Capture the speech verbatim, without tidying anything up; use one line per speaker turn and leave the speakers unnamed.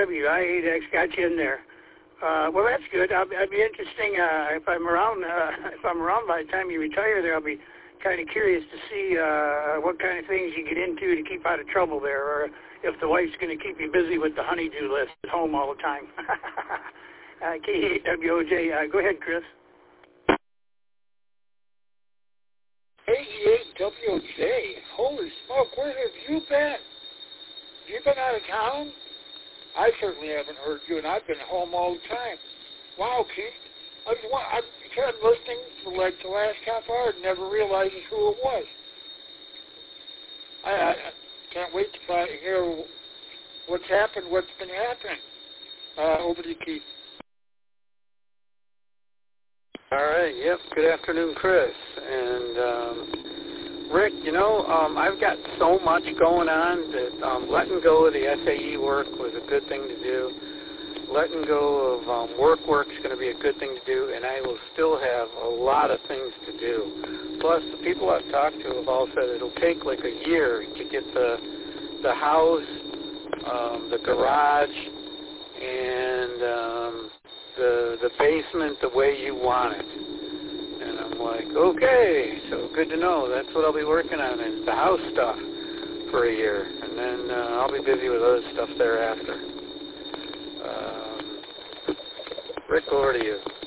W. I eight X got you in there. Uh, well, that's good. I'll, I'll be interesting uh, if I'm around. Uh, if I'm around by the time you retire, there, I'll be kind of curious to see uh, what kind of things you get into to keep out of trouble there, or if the wife's going to keep you busy with the honey-do list at home all the time. uh, K eight W O J. Uh, go ahead, Chris.
K eight W O J. Holy smoke! Where have you been? Have you been out of town? I certainly haven't heard you, and I've been home all the time. Wow, Keith. I've, I've been listening for like the last half hour and never realized who it was. I, I, I can't wait to find, hear what's happened, what's been happening. Uh, over to you, Keith.
All right. Yep. Good afternoon, Chris. And um, Rick, you know, um, I've got so much going on that um, letting go of the S A E work was a good thing to do. Letting go of um, work work is going to be a good thing to do, and I will still have a lot of things to do. Plus, the people I've talked to have all said it'll take like a year to get the the house, um, the garage, and um, the the basement the way you want it. And I'm like, okay, so good to know. That's what I'll be working on is the house stuff for a year, and then uh, I'll be busy with other stuff thereafter. Um, Rick, over to you.